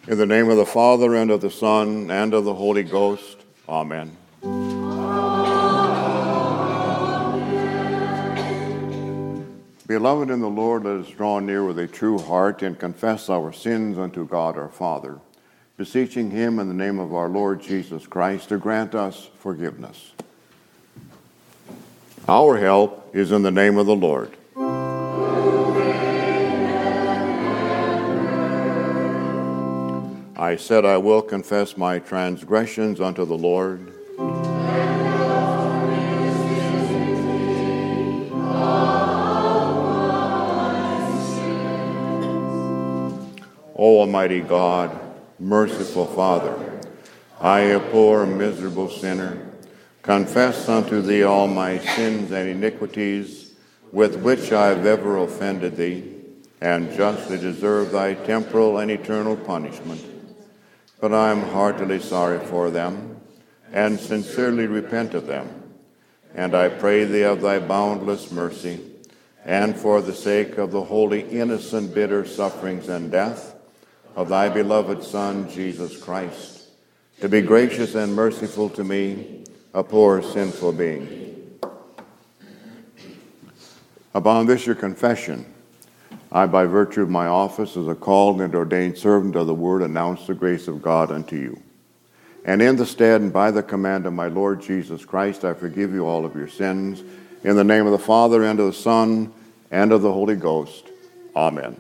In the name of the Father, and of the Son, and of the Holy Ghost. Amen. Beloved in the Lord, let us draw near with a true heart and confess our sins unto God our Father, beseeching him in the name of our Lord Jesus Christ to grant us forgiveness. Our help is in the name of the Lord. I said, I will confess my transgressions unto the Lord. O Almighty God, merciful Father, I, a poor, miserable sinner, confess unto thee all my sins and iniquities with which I have ever offended thee, and justly deserve thy temporal and eternal punishment. But I am heartily sorry for them, and sincerely repent of them. And I pray thee of thy boundless mercy, and for the sake of the holy, innocent, bitter sufferings and death of thy beloved Son, Jesus Christ, to be gracious and merciful to me, a poor, sinful being. Upon this your confession, I, by virtue of my office as a called and ordained servant of the word, announce the grace of God unto you. And in the stead and by the command of my Lord Jesus Christ, I forgive you all of your sins. In the name of the Father, and of the Son, and of the Holy Ghost. Amen.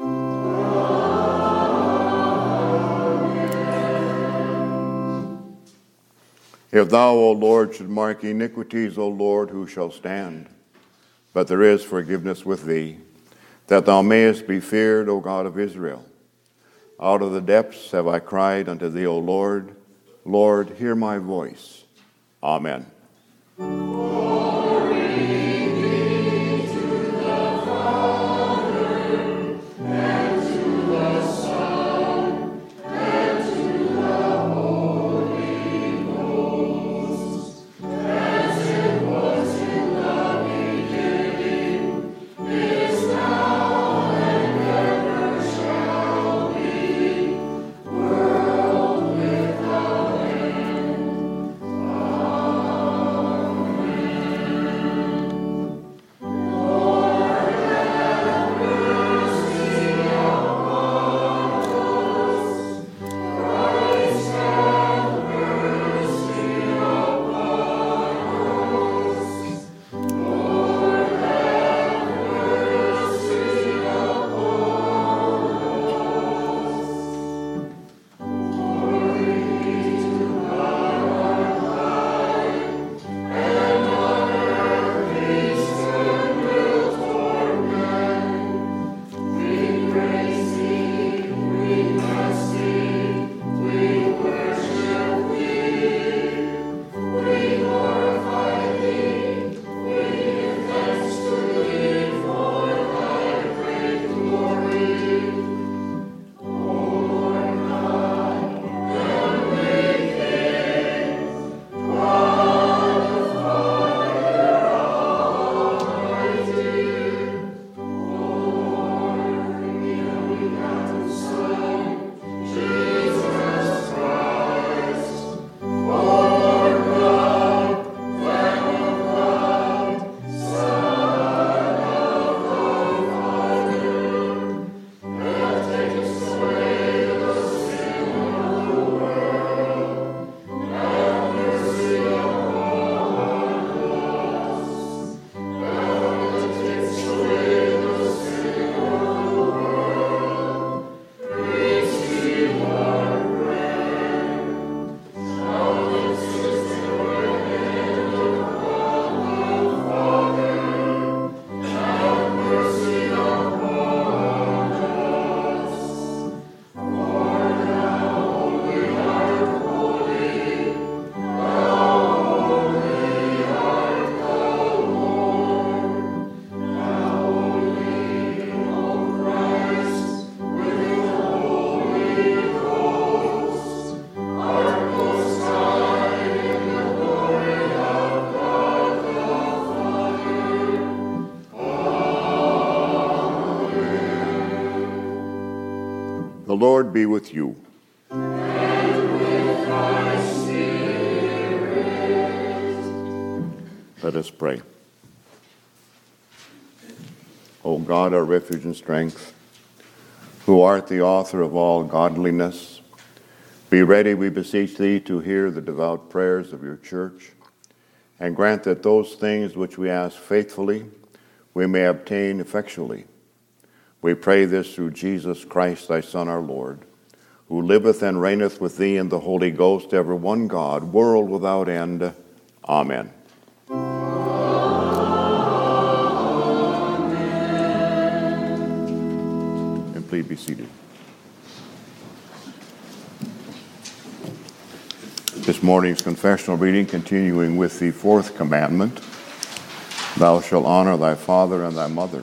If thou, O Lord, should mark iniquities, O Lord, who shall stand? But there is forgiveness with thee, that thou mayest be feared, O God of Israel. Out of the depths have I cried unto thee, O Lord. Lord, hear my voice. Amen. The Lord be with you. Let us pray. O God, our refuge and strength, who art the author of all godliness, be ready, we beseech thee, to hear the devout prayers of your church, and grant that those things which we ask faithfully we may obtain effectually. We pray this through Jesus Christ, thy Son, our Lord, who liveth and reigneth with thee in the Holy Ghost, ever one God, world without end. Amen. And please be seated. This morning's confessional reading, continuing with the fourth commandment, thou shalt honor thy father and thy mother.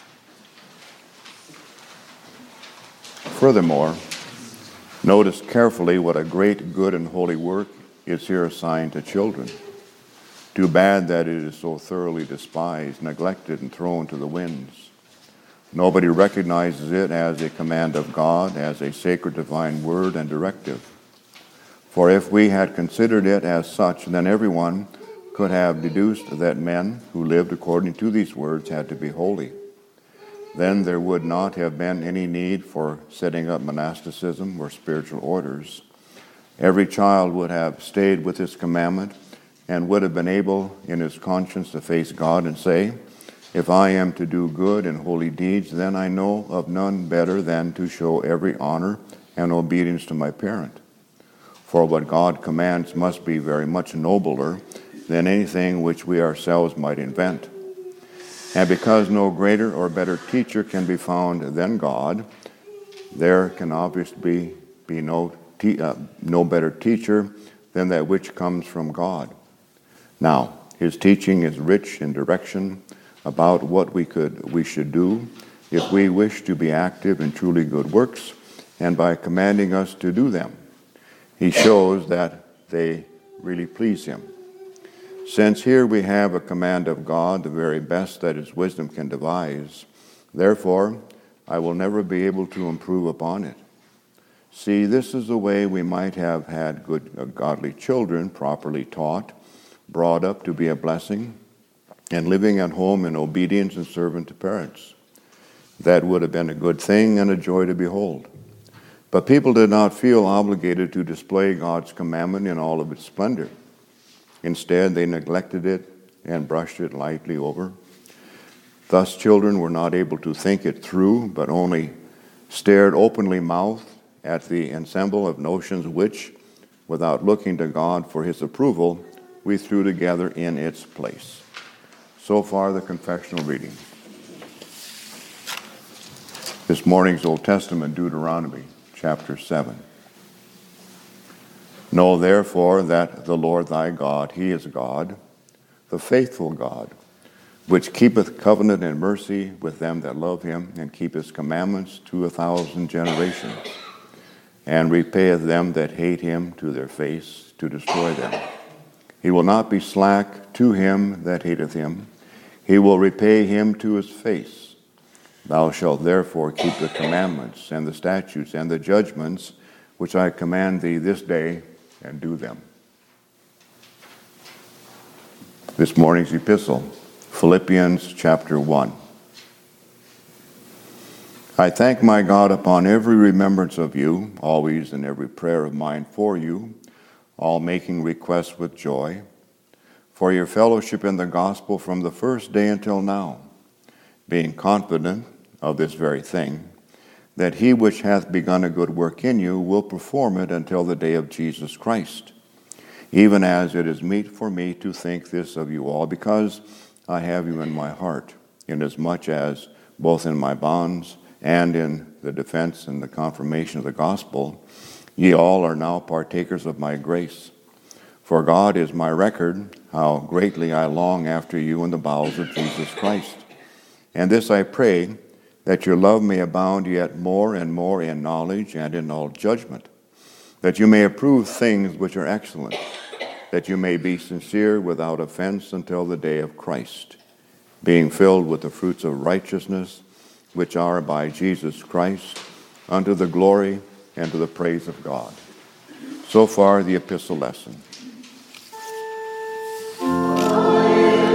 Furthermore, notice carefully what a great, good, and holy work is here assigned to children. Too bad that it is so thoroughly despised, neglected, and thrown to the winds. Nobody recognizes it as a command of God, as a sacred divine word and directive. For if we had considered it as such, then everyone could have deduced that men who lived according to these words had to be holy. Then there would not have been any need for setting up monasticism or spiritual orders. Every child would have stayed with this commandment and would have been able in his conscience to face God and say, if I am to do good and holy deeds, then I know of none better than to show every honor and obedience to my parent. For what God commands must be very much nobler than anything which we ourselves might invent. And because no greater or better teacher can be found than God, there can obviously be no better teacher than that which comes from God. Now, his teaching is rich in direction about what we should do if we wish to be active in truly good works, and by commanding us to do them, he shows that they really please him. Since here we have a command of God, the very best that his wisdom can devise, therefore I will never be able to improve upon it. See, this is the way we might have had good, godly children, properly taught, brought up to be a blessing, and living at home in obedience and servant to parents. That would have been a good thing and a joy to behold. But people did not feel obligated to display God's commandment in all of its splendor. Instead, they neglected it and brushed it lightly over. Thus, children were not able to think it through, but only stared openly mouthed at the ensemble of notions which, without looking to God for his approval, we threw together in its place. So far, the confessional reading. This morning's Old Testament, Deuteronomy, chapter 7. Know therefore that the Lord thy God, he is God, the faithful God, which keepeth covenant and mercy with them that love him, and keep his commandments to 1,000 generations, and repayeth them that hate him to their face, to destroy them. He will not be slack to him that hateth him. He will repay him to his face. Thou shalt therefore keep the commandments and the statutes and the judgments which I command thee this day, and do them. This morning's epistle, Philippians chapter 1. I thank my God upon every remembrance of you, always in every prayer of mine for you, all making requests with joy, for your fellowship in the gospel from the first day until now, being confident of this very thing, that he which hath begun a good work in you will perform it until the day of Jesus Christ, even as it is meet for me to think this of you all, because I have you in my heart, inasmuch as, both in my bonds and in the defense and the confirmation of the gospel, ye all are now partakers of my grace. For God is my record, how greatly I long after you in the bowels of Jesus Christ. And this I pray, that your love may abound yet more and more in knowledge and in all judgment, that you may approve things which are excellent, that you may be sincere without offense until the day of Christ, being filled with the fruits of righteousness, which are by Jesus Christ, unto the glory and to the praise of God. So far, the epistle lesson. Hallelujah.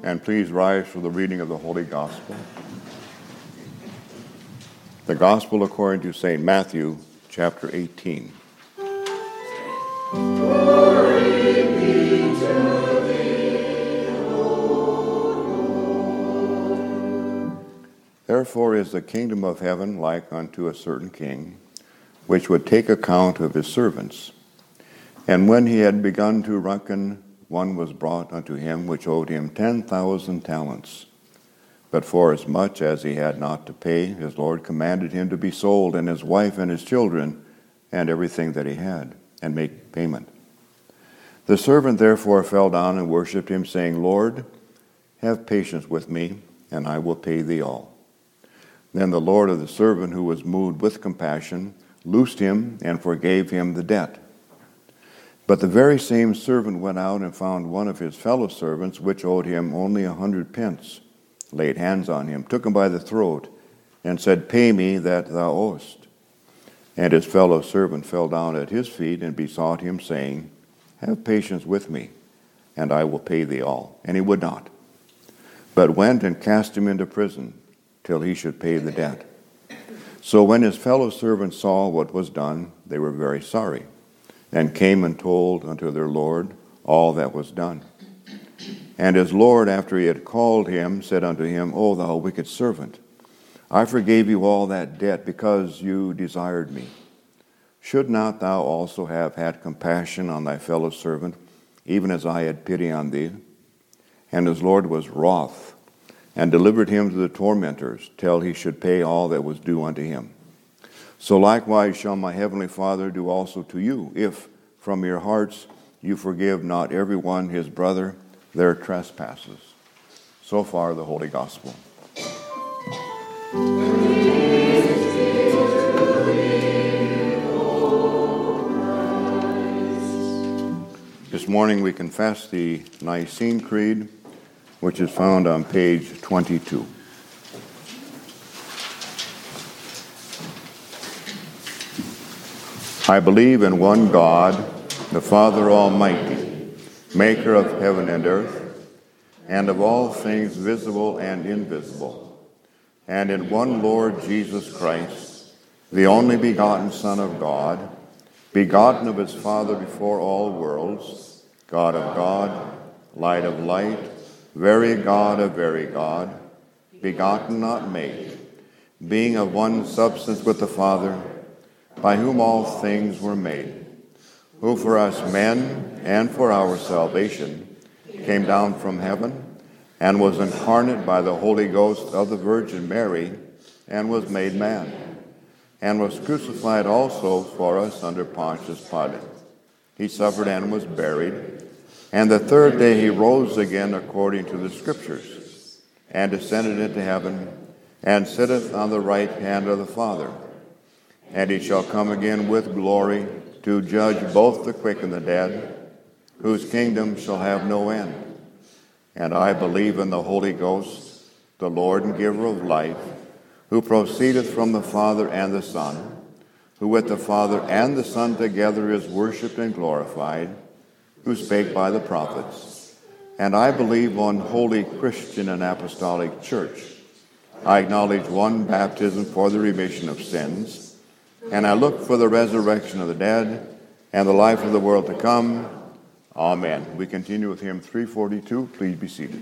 and please rise for the reading of the Holy Gospel. The Gospel according to St. Matthew, chapter 18. Glory be to thee, O Lord. Therefore is the kingdom of heaven like unto a certain king, which would take account of his servants. And when he had begun to reckon, one was brought unto him which owed him 10,000 talents. But forasmuch as he had not to pay, his Lord commanded him to be sold, and his wife and his children, and everything that he had, and make payment. The servant therefore fell down and worshipped him, saying, Lord, have patience with me, and I will pay thee all. Then the Lord of the servant, who was moved with compassion, loosed him and forgave him the debt. But the very same servant went out and found one of his fellow servants, which owed him only 100 pence, laid hands on him, took him by the throat, and said, Pay me that thou owest. And his fellow servant fell down at his feet and besought him, saying, Have patience with me, and I will pay thee all. And he would not, but went and cast him into prison till he should pay the debt. So when his fellow servants saw what was done, they were very sorry, and came and told unto their Lord all that was done. And his Lord, after he had called him, said unto him, O thou wicked servant, I forgave you all that debt because you desired me. Should not thou also have had compassion on thy fellow servant, even as I had pity on thee? And his Lord was wroth, and delivered him to the tormentors, till he should pay all that was due unto him. So likewise shall my heavenly Father do also to you, if from your hearts you forgive not every one his brother their trespasses. So far the Holy Gospel. This morning we confess the Nicene Creed, which is found on page 22. I believe in one God, the Father Almighty, maker of heaven and earth, and of all things visible and invisible, and in one Lord Jesus Christ, the only begotten Son of God, begotten of his Father before all worlds, God of God, light of light, very God of very God, begotten, not made, being of one substance with the Father, by whom all things were made, who for us men and for our salvation came down from heaven, and was incarnate by the Holy Ghost of the Virgin Mary, and was made man, and was crucified also for us under Pontius Pilate. He suffered and was buried, and the third day he rose again according to the Scriptures, and ascended into heaven, and sitteth on the right hand of the Father. And he shall come again with glory to judge both the quick and the dead, whose kingdom shall have no end. And I believe in the Holy Ghost, the Lord and giver of life, who proceedeth from the Father and the Son, who with the Father and the Son together is worshipped and glorified, who spake by the prophets. And I believe on holy Christian and apostolic church. I acknowledge one baptism for the remission of sins, and I look for the resurrection of the dead and the life of the world to come. Amen. We continue with hymn 342. Please be seated.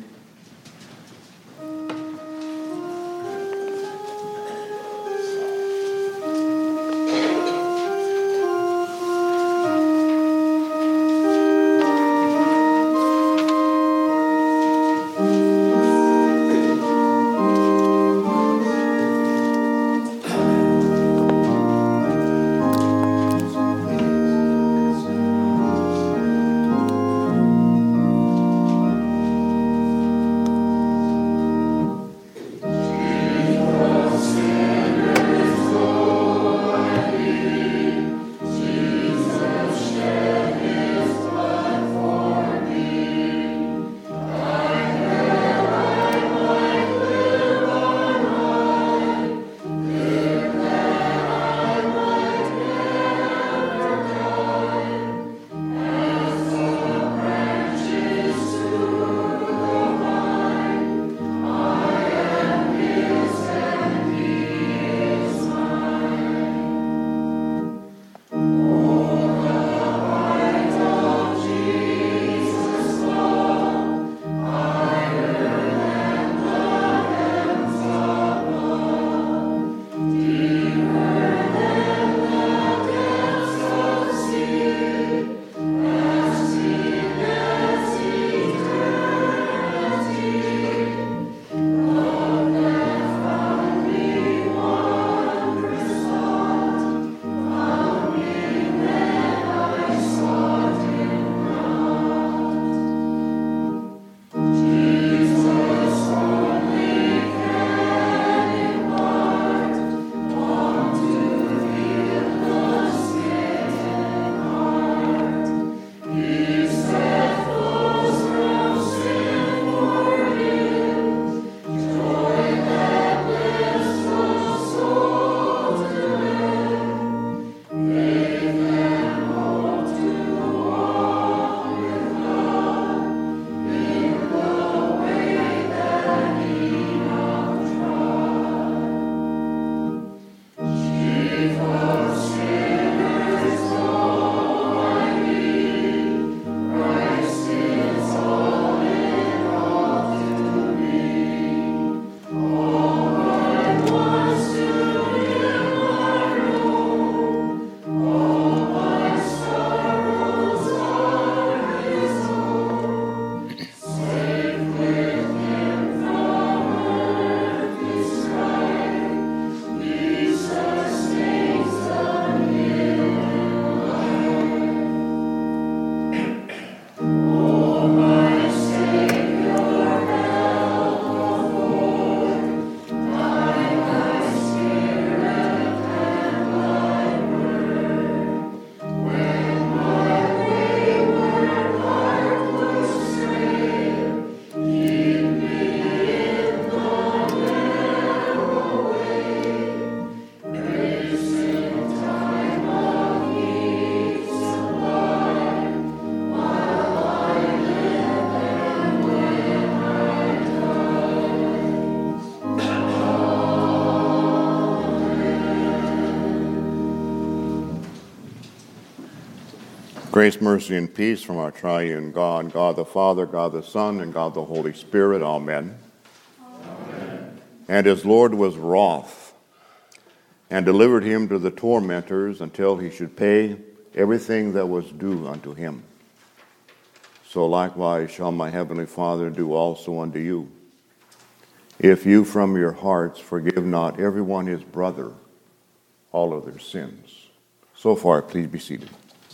Grace, mercy, and peace from our triune God, God the Father, God the Son, and God the Holy Spirit. Amen. Amen. And his Lord was wroth, and delivered him to the tormentors until he should pay everything that was due unto him. So likewise shall my heavenly Father do also unto you, if you from your hearts forgive not every one his brother all of their sins. So far, please be seated.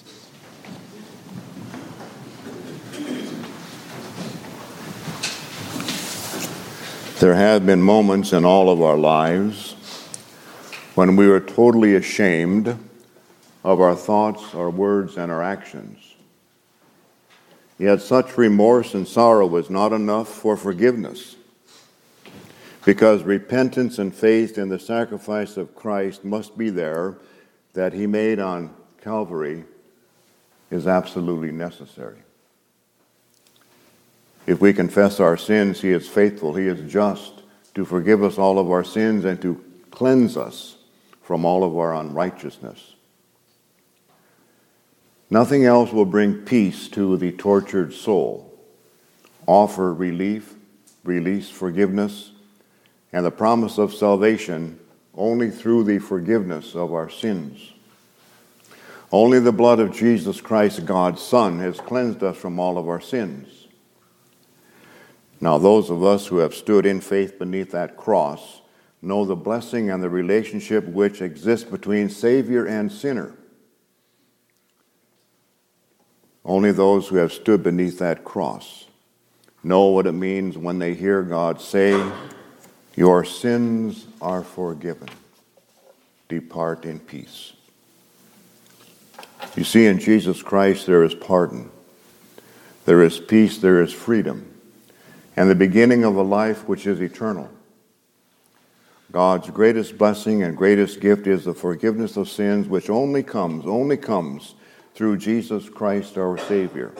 There have been moments in all of our lives when we were totally ashamed of our thoughts, our words, and our actions. Yet such remorse and sorrow was not enough for forgiveness, because repentance and faith in the sacrifice of Christ must be there, that he made on Calvary is absolutely necessary. If we confess our sins, he is faithful, he is just to forgive us all of our sins and to cleanse us from all of our unrighteousness. Nothing else will bring peace to the tortured soul, offer relief, release, forgiveness, and the promise of salvation only through the forgiveness of our sins. Only the blood of Jesus Christ, God's Son, has cleansed us from all of our sins. Now, those of us who have stood in faith beneath that cross know the blessing and the relationship which exists between Savior and sinner. Only those who have stood beneath that cross know what it means when they hear God say, "Your sins are forgiven. Depart in peace." You see, in Jesus Christ there is pardon, there is peace, there is freedom, and the beginning of a life which is eternal. God's greatest blessing and greatest gift is the forgiveness of sins, which only comes through Jesus Christ our Savior.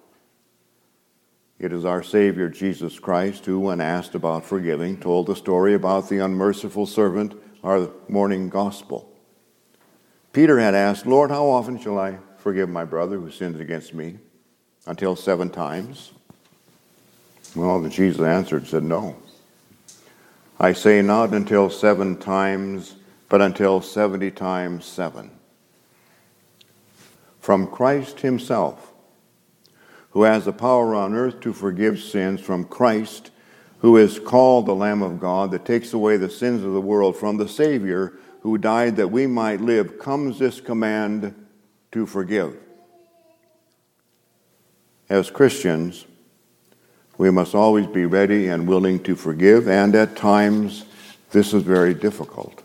It is our Savior Jesus Christ who, when asked about forgiving, told the story about the unmerciful servant, our morning gospel. Peter had asked, "Lord, how often shall I forgive my brother who sins against me? Until 7 times?" Well, Jesus answered and said, "No. I say not until 7 times, but until 70 times 7. From Christ himself, who has the power on earth to forgive sins, from Christ, who is called the Lamb of God that takes away the sins of the world, from the Savior who died that we might live, comes this command to forgive." As Christians, we must always be ready and willing to forgive, and at times this is very difficult.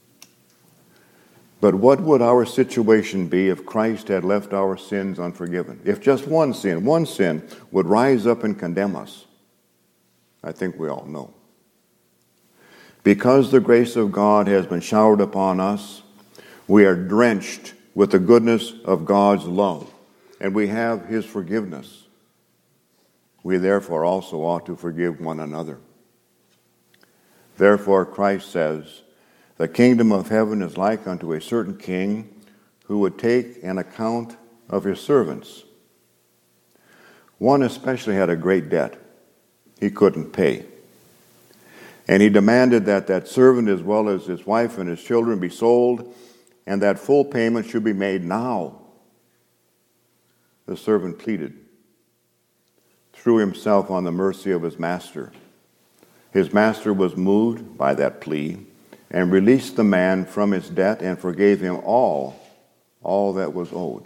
But what would our situation be if Christ had left our sins unforgiven? If just one sin would rise up and condemn us? I think we all know. Because the grace of God has been showered upon us, we are drenched with the goodness of God's love, and we have his forgiveness. We therefore also ought to forgive one another. Therefore Christ says, "The kingdom of heaven is like unto a certain king who would take an account of his servants. One especially had a great debt he couldn't pay. And he demanded that that servant, as well as his wife and his children, be sold, and that full payment should be made now." The servant pleaded, threw himself on the mercy of his master. His master was moved by that plea and released the man from his debt and forgave him all that was owed.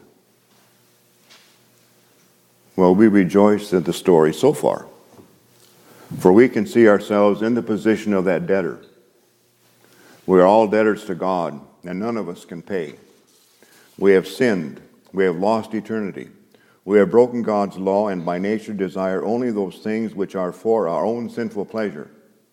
Well, we rejoice at the story so far, for we can see ourselves in the position of that debtor. We are all debtors to God, and none of us can pay. We have sinned. We have lost eternity. We have broken God's law and by nature desire only those things which are for our own sinful pleasure.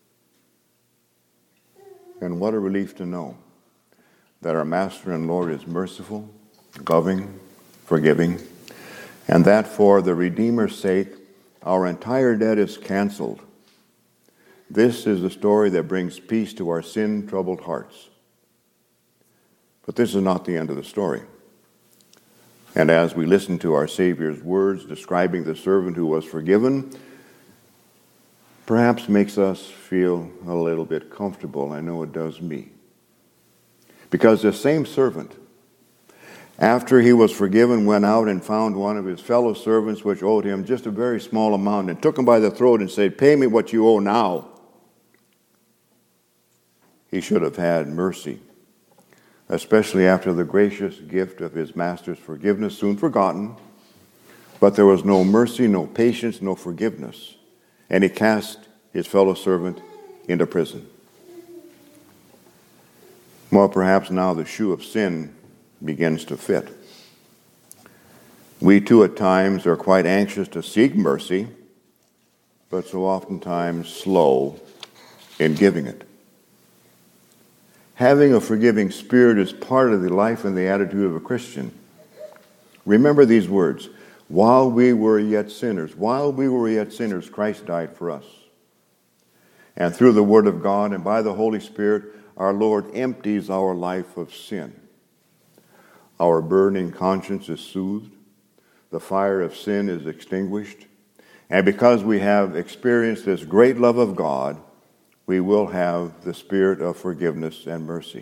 And what a relief to know that our Master and Lord is merciful, loving, forgiving, and that for the Redeemer's sake, our entire debt is canceled. This is the story that brings peace to our sin-troubled hearts. But this is not the end of the story. And as we listen to our Savior's words describing the servant who was forgiven, perhaps makes us feel a little bit comfortable. I know it does me. Because the same servant, after he was forgiven, went out and found one of his fellow servants which owed him just a very small amount and took him by the throat and said, "Pay me what you owe now." He should have had mercy, especially after the gracious gift of his master's forgiveness, soon forgotten. But there was no mercy, no patience, no forgiveness. And he cast his fellow servant into prison. Well, perhaps now the shoe of sin begins to fit. We too at times are quite anxious to seek mercy, but so oftentimes slow in giving it. Having a forgiving spirit is part of the life and the attitude of a Christian. Remember these words: while we were yet sinners, Christ died for us. And through the Word of God and by the Holy Spirit, our Lord empties our life of sin. Our burning conscience is soothed. The fire of sin is extinguished. And because we have experienced this great love of God, we will have the spirit of forgiveness and mercy.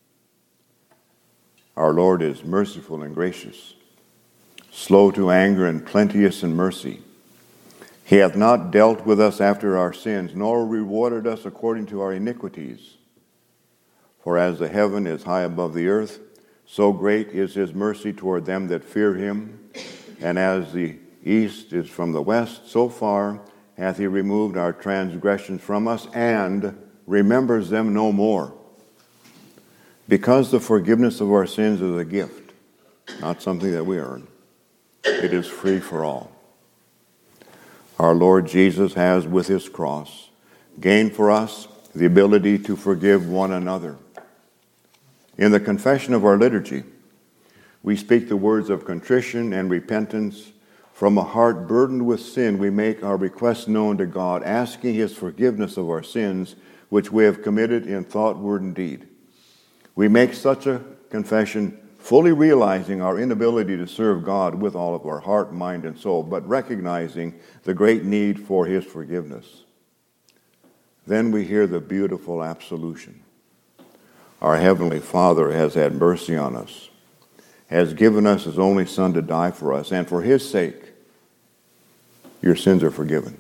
Our Lord is merciful and gracious, slow to anger and plenteous in mercy. He hath not dealt with us after our sins, nor rewarded us according to our iniquities. For as the heaven is high above the earth, so great is his mercy toward them that fear him. And as the east is from the west, so far hath he removed our transgressions from us, and remembers them no more. Because the forgiveness of our sins is a gift, not something that we earn. It is free for all. Our Lord Jesus has, with his cross, gained for us the ability to forgive one another. In the confession of our liturgy, we speak the words of contrition and repentance. From a heart burdened with sin, we make our requests known to God, asking his forgiveness of our sins, which we have committed in thought, word, and deed. We make such a confession fully realizing our inability to serve God with all of our heart, mind, and soul, but recognizing the great need for his forgiveness. Then we hear the beautiful absolution. Our Heavenly Father has had mercy on us, has given us his only Son to die for us, and for his sake, your sins are forgiven.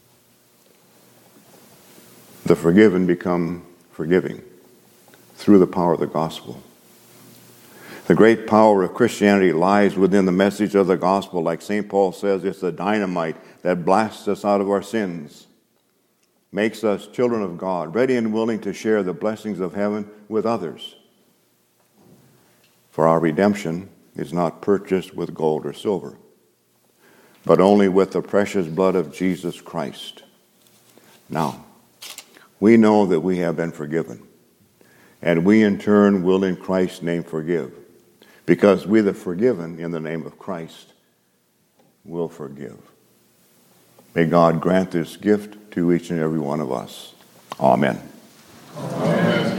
The forgiven become forgiving through the power of the gospel. The great power of Christianity lies within the message of the gospel. Like St. Paul says, it's the dynamite that blasts us out of our sins, makes us children of God, ready and willing to share the blessings of heaven with others. For our redemption is not purchased with gold or silver, but only with the precious blood of Jesus Christ. Now, we know that we have been forgiven, and we in turn will in Christ's name forgive, because we, the forgiven in the name of Christ, will forgive. May God grant this gift to each and every one of us. Amen. Amen.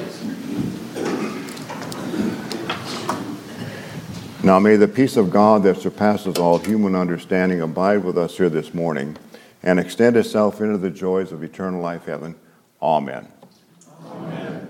Now may the peace of God that surpasses all human understanding abide with us here this morning and extend itself into the joys of eternal life, heaven. Amen. Amen.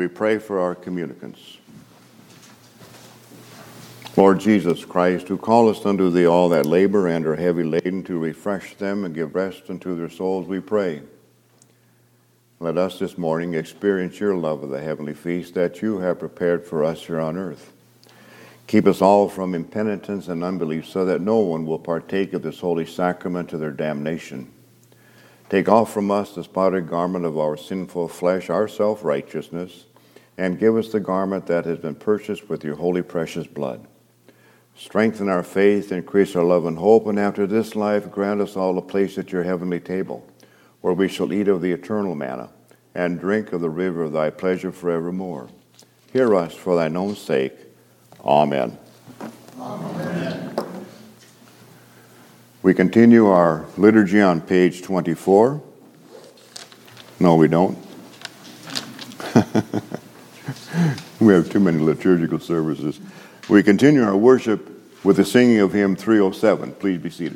we pray for our communicants. Lord Jesus Christ, who callest unto thee all that labor and are heavy laden, to refresh them and give rest unto their souls, we pray. Let us this morning experience your love of the heavenly feast that you have prepared for us here on earth. Keep us all from impenitence and unbelief, so that no one will partake of this holy sacrament to their damnation. Take off from us the spotted garment of our sinful flesh, our self-righteousness, and give us the garment that has been purchased with your holy precious blood. Strengthen our faith, increase our love and hope, and after this life grant us all a place at your heavenly table, where we shall eat of the eternal manna and drink of the river of thy pleasure forevermore. Hear us for thine own sake. Amen. Amen. We continue our liturgy on page 24. No, we don't. We have too many liturgical services. We continue our worship with the singing of hymn 307. Please be seated.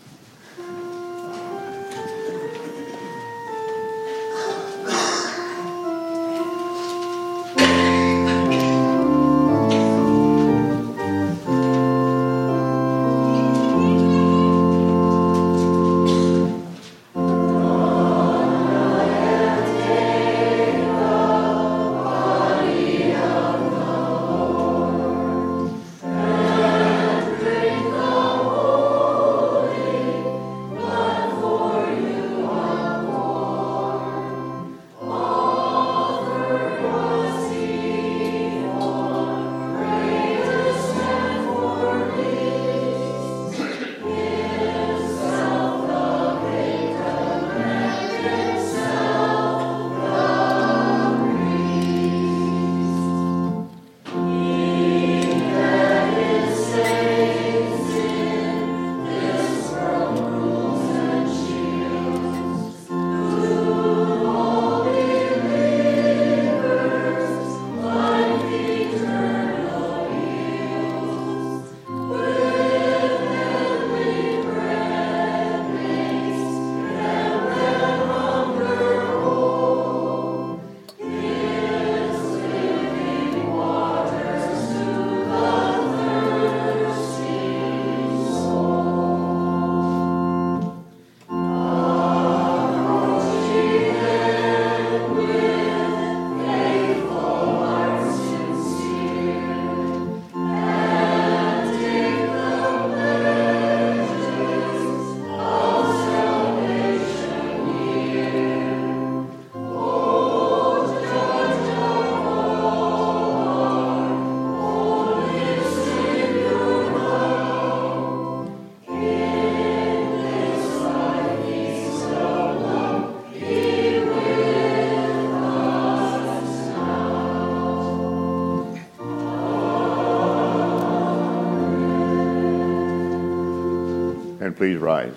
Please rise.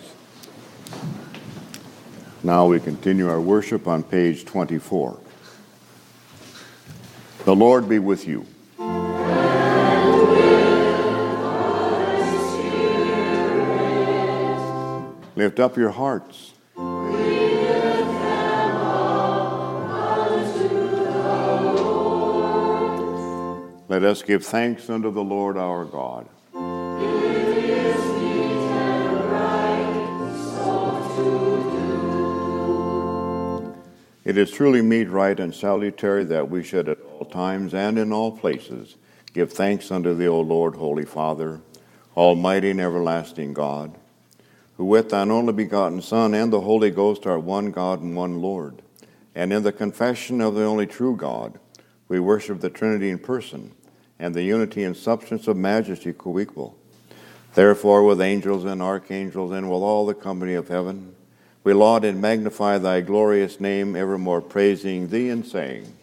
Now we continue our worship on page 24. The Lord be with you. Lift up your hearts. Let us give thanks unto the Lord our God. It is truly meet, right, and salutary that we should at all times and in all places give thanks unto thee, O Lord, Holy Father, almighty and everlasting God, who with thine only begotten Son and the Holy Ghost are one God and one Lord. And in the confession of the only true God, we worship the Trinity in person, and the unity and substance of majesty co-equal. Therefore, with angels and archangels and with all the company of heaven, we laud and magnify thy glorious name, evermore praising thee and saying,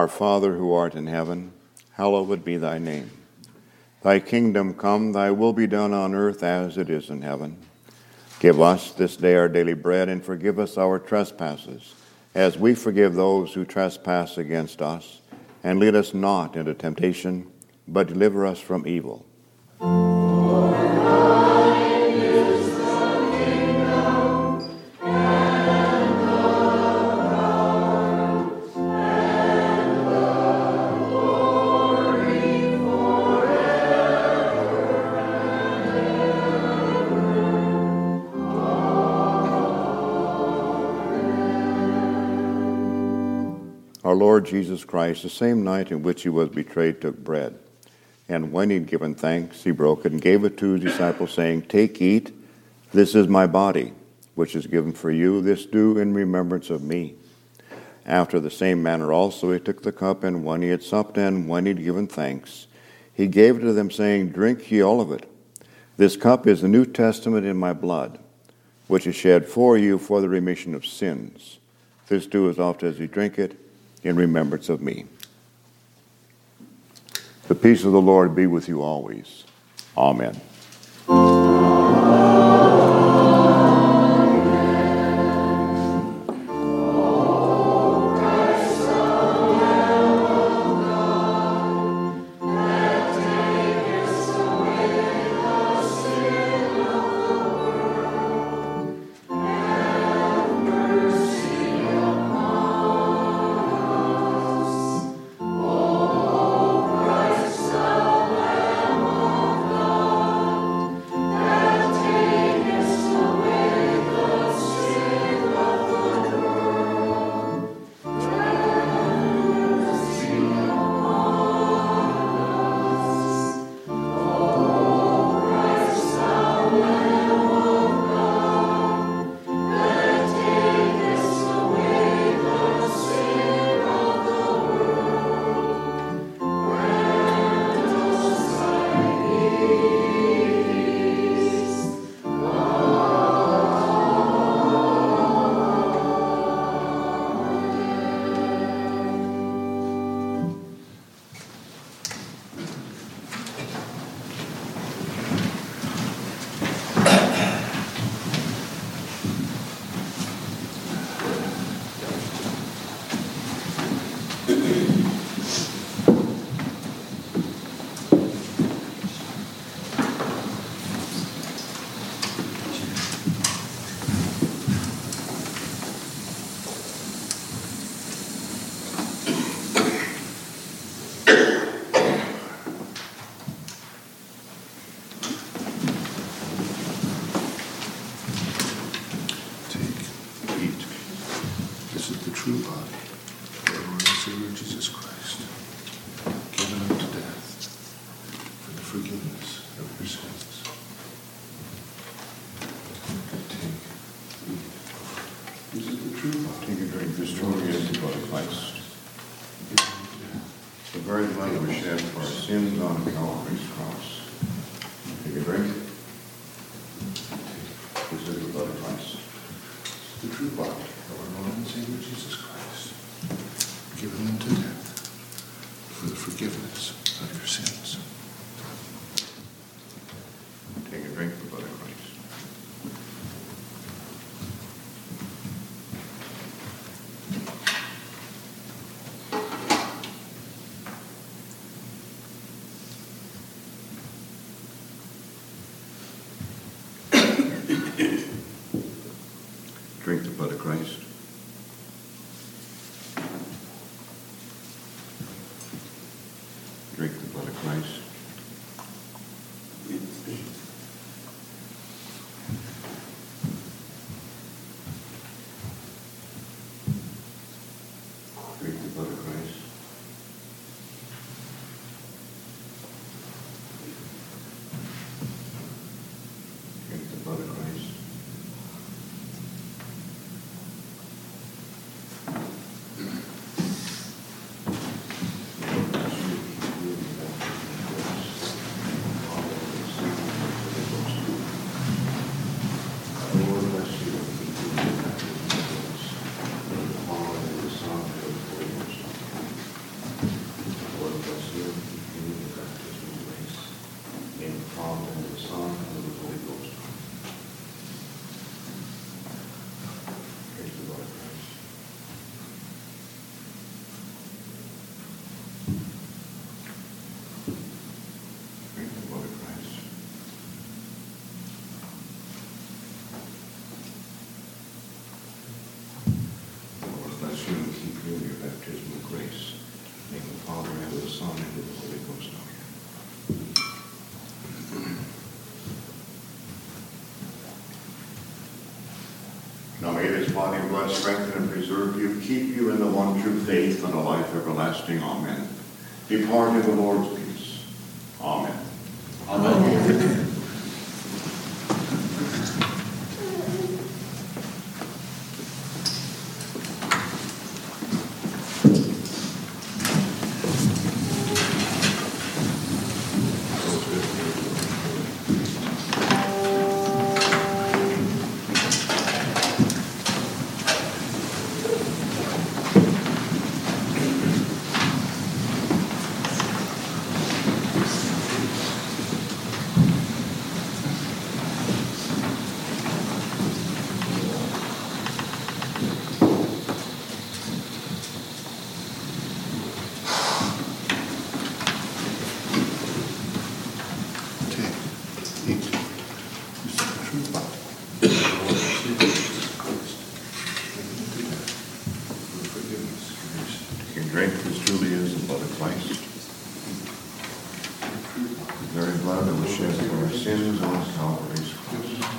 Our Father who art in heaven, hallowed be thy name. Thy kingdom come, thy will be done on earth as it is in heaven. Give us this day our daily bread, and forgive us our trespasses, as we forgive those who trespass against us. And lead us not into temptation, but deliver us from evil. Our Lord Jesus Christ, the same night in which he was betrayed, took bread. And when he had given thanks, he broke it and gave it to his disciples, saying, Take, eat, this is my body, which is given for you. This do in remembrance of me. After the same manner also he took the cup, and when he had supped and when he had given thanks, he gave it to them, saying, Drink ye all of it. This cup is the New Testament in my blood, which is shed for you for the remission of sins. This do as oft as you drink it, in remembrance of me. The peace of the Lord be with you always. Amen. True body of our Lord and Savior Jesus Christ, given unto death for the forgiveness of your sins. Take, eat. This is the true body. Take and drink. This truly is the blood of Christ. The very blood that was shed for our sins on Calvary's cross. Take a drink. This is the blood of Christ. The true body of our Lord and Savior Jesus Christ, given unto death for the forgiveness of your sins. Take a drink of the blood of Christ. Now may this body and blood strengthen and preserve you, keep you in the one true faith and a life everlasting. Amen. Depart in the Lord's peace. Amen. Amen. Drink this truly is the blood of Christ. The very blood that was shed for our sins on Calvary's cross.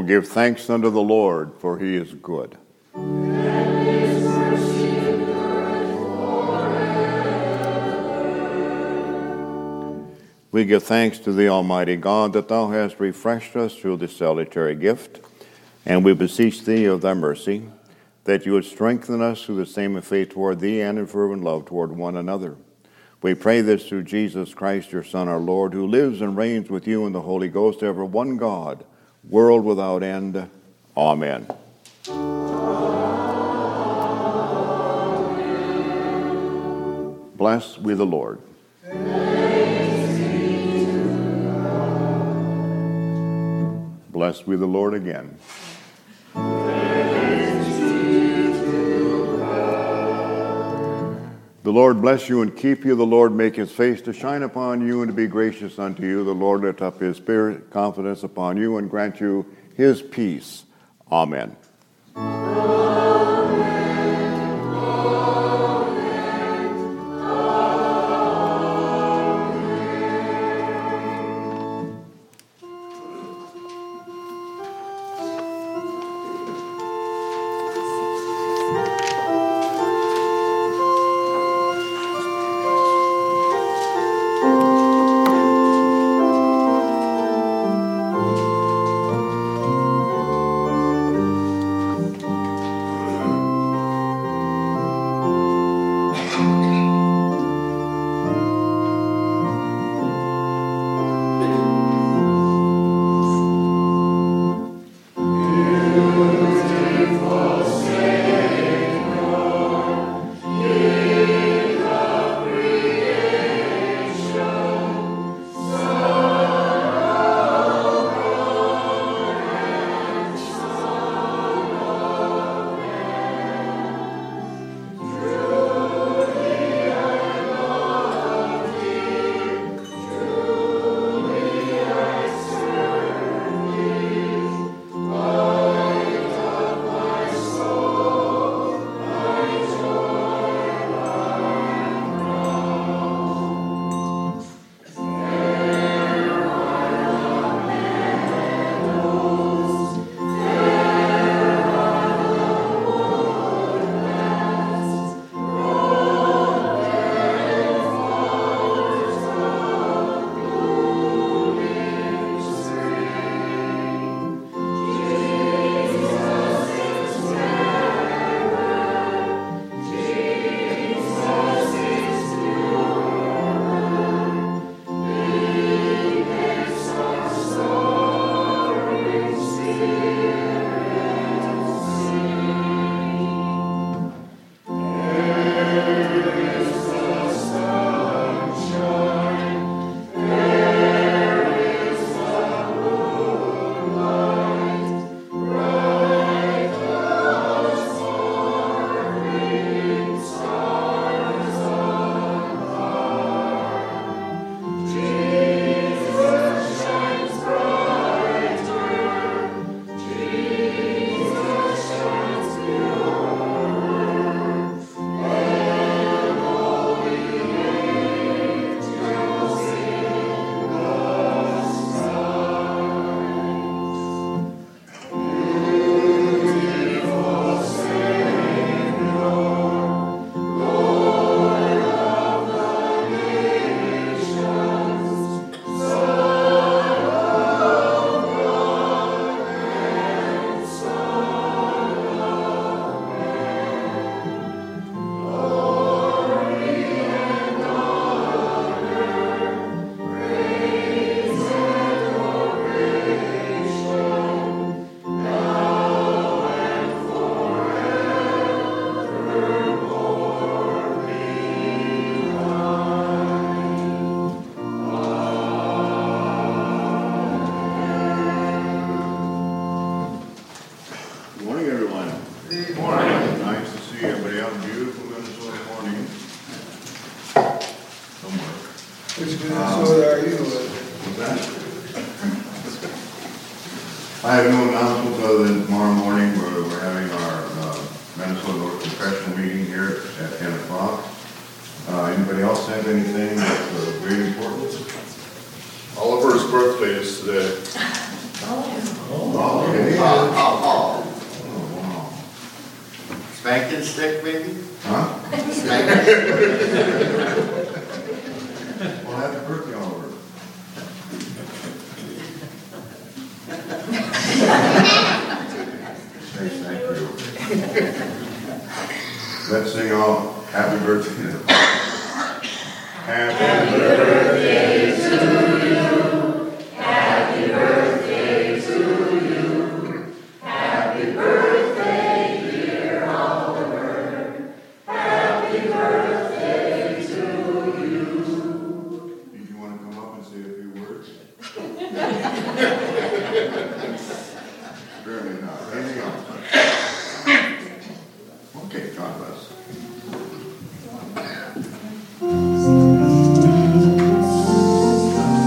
give thanks unto the Lord, for he is good. We give thanks to thee, Almighty God, that thou hast refreshed us through this salutary gift, and we beseech thee of thy mercy, that you would strengthen us through the same faith toward thee and in fervent love toward one another. We pray this through Jesus Christ, your Son, our Lord, who lives and reigns with you in the Holy Ghost, ever one God, world without end. Amen. Blessed be the Lord. Blessed be the Lord again. The Lord bless you and keep you. The Lord make his face to shine upon you and to be gracious unto you. The Lord lift up his spirit, confidence upon you, and grant you his peace. Amen. Which Minnesota are you in? What's that? I have no announcements other than tomorrow morning we're having our Minnesota North Confessional meeting here at 10 o'clock. Anybody else have anything that's of great importance? Oliver's birthday is today. Oh, okay. stick, maybe? Huh? Well, happy birthday, Oliver. Say thank you. Let's sing all happy birthday. Happy birthday to you. Happy birthday to you. Happy birthday.